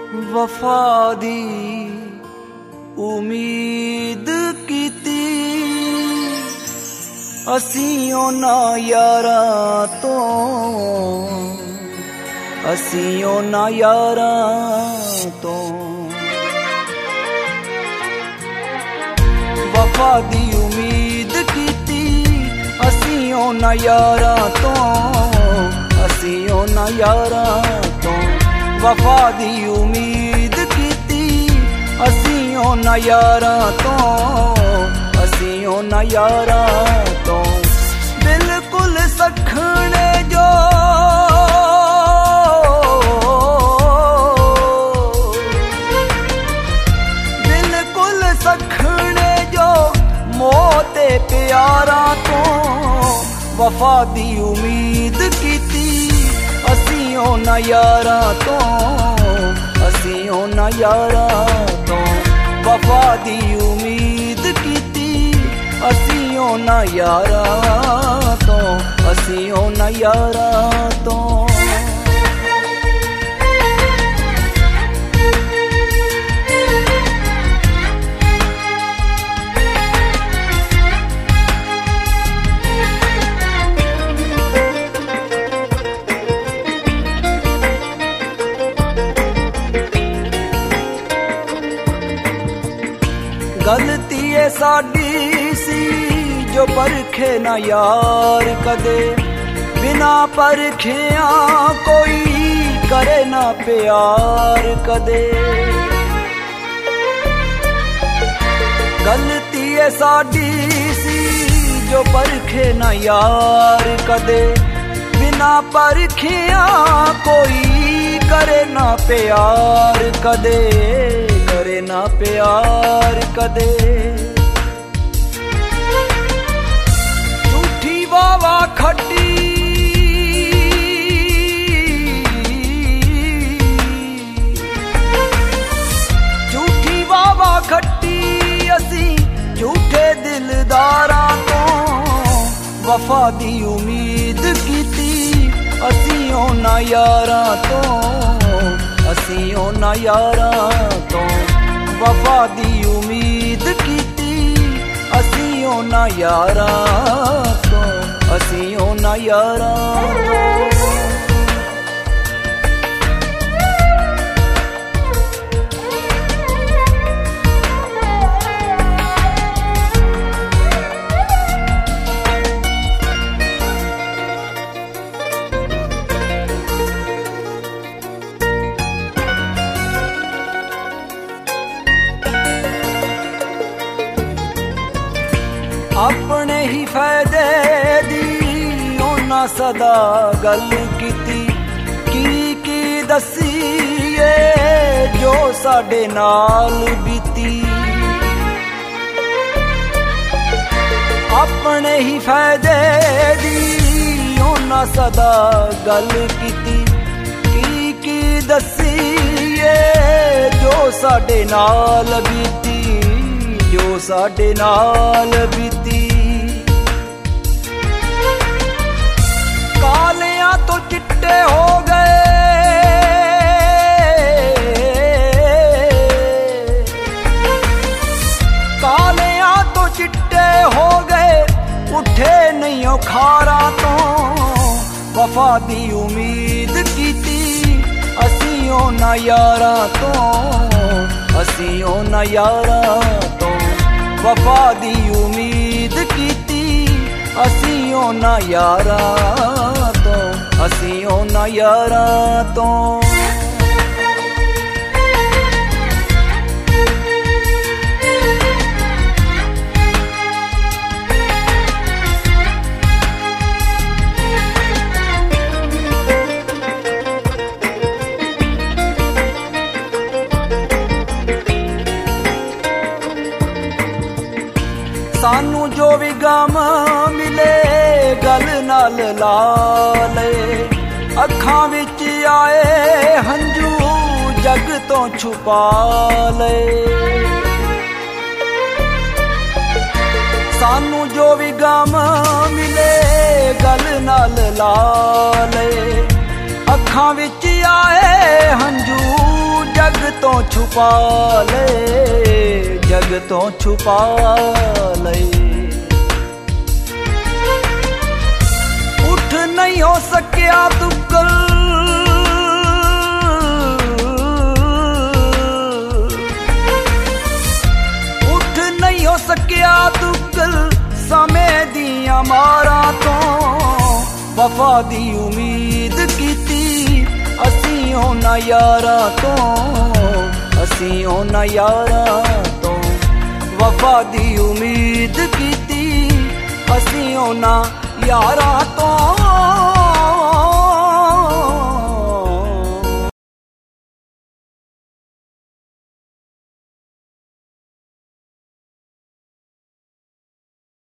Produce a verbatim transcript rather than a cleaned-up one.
वफा दी उम्मीद कीती असीं उन्हां यारां तो, असीं उन्हां यारां तो। वफा दी उम्मीद कीती असीं उन्हां यारां तो, असीं उन्हां यारां तो। वफा दी उम्मीद कीती असीं उन्हां यारां तो, असीं उन्हां यारां तो। बिल्कुल सखणे जो बिल्कुल सखणे जो मोते प्यारा तो। वफा दी उम्मीद कीती असीं उन्हां यारां तो, असीं उन्हां यारां तो। वफा दी उम्मीद कीती असीं उन्हां यारां तो, असीं उन्हां यारां तो। गलती है साडी सी जो परखे ना यार कदे, बिना परखिया कोई करे ना प्यार कदे। गलती है साडी सी जो परखे ना यार कदे, बिना परखिया कोई करे ना प्यार कदे, करे ना प्यार कदे। झूठी वावा खट्टी झूठी वावा खट्टी असीं झूठे दिलदारां तो। वफा दी उम्मीद कीती असीं उन्हां यारां तो, असीं उन्हां यारां तो। वफा दी उम्मीद कीती असीं उन्हां यारां तो, असीं उन्हां यारां तो। अपने ही फायदे दी उन्हां सदा गल कीती, की की दसीए जो साडे नाल बीती। अपने ही फायदे दी उन्हां सदा गल कीती, की की दसीए जो साडे नाल बीती, जो साडे नाल बीती। कालियां तो चिट्टे हो गए, कालियां तो चिट्टे हो गए, उठे नहीं ओ खारा तो। वफा दी उम्मीद कीती असीं उन्हां यारां तो, असीं उन्हां यारां तो। वफा दी उम्मीद कीती असीं उन्हां यारां तो, असीं उन्हां यारां तो। सानू जो भी गम मिले गल नाल ला ले, अखां विच आए हंजू जग तो छुपा ले। सानू जो भी गम मिले गल नाल ला ले, अखां विच आए हंजू जग जग तो छुपा ले, जग तो छुपा ले। उठ नहीं हो सकिया तू कल, उठ नहीं हो सकिया तू कल समय दिया मारा तो। वफा दी उम्मीद कीती असी होना यारा तो, असी होना यारा तो। वफा दी उम्मीद कीती असी होना यारा तो।